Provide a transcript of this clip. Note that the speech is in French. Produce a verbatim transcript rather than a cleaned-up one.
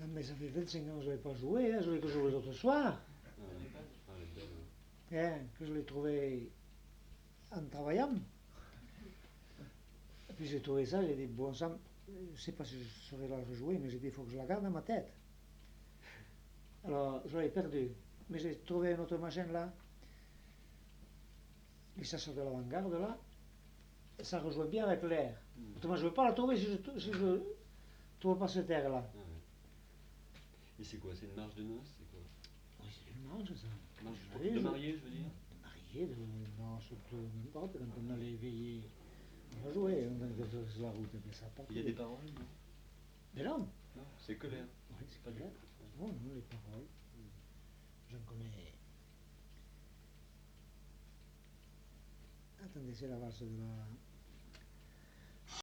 mais ça fait vingt-cinq ans que je n'avais pas joué, hein, je l'ai que joué l'autre soir. Ah, ah, elle est belle, ouais. Hein, que je l'ai trouvé en travaillant. Et puis j'ai trouvé ça, j'ai dit, bon sang, je ne sais pas si je saurais la rejouer, mais j'ai dit, il faut que je la garde dans ma tête. Alors, je l'ai perdu. Mais j'ai trouvé un autre machin là, et ça sort de l'avant-garde là, et ça rejoint bien avec l'air. Mm. Autrement, je ne veux pas la trouver si je si je trouve pas cet air là. Ah, ouais. Et c'est quoi? C'est une marche de noces? C'est quoi? Oui, c'est une marche ça. Marche Je savais, de je- mariée, je veux dire? De marié, de non, surtout n'importe, quand on allait veiller, on va jouer, on allait sur la route, mais ça part. Il y a des paroles, non? Mais non, Non, c'est que l'air. oui, c'est Pas du clair. tout. Non, non, les paroles, j'en connais. Attendez, c'est la valse de la.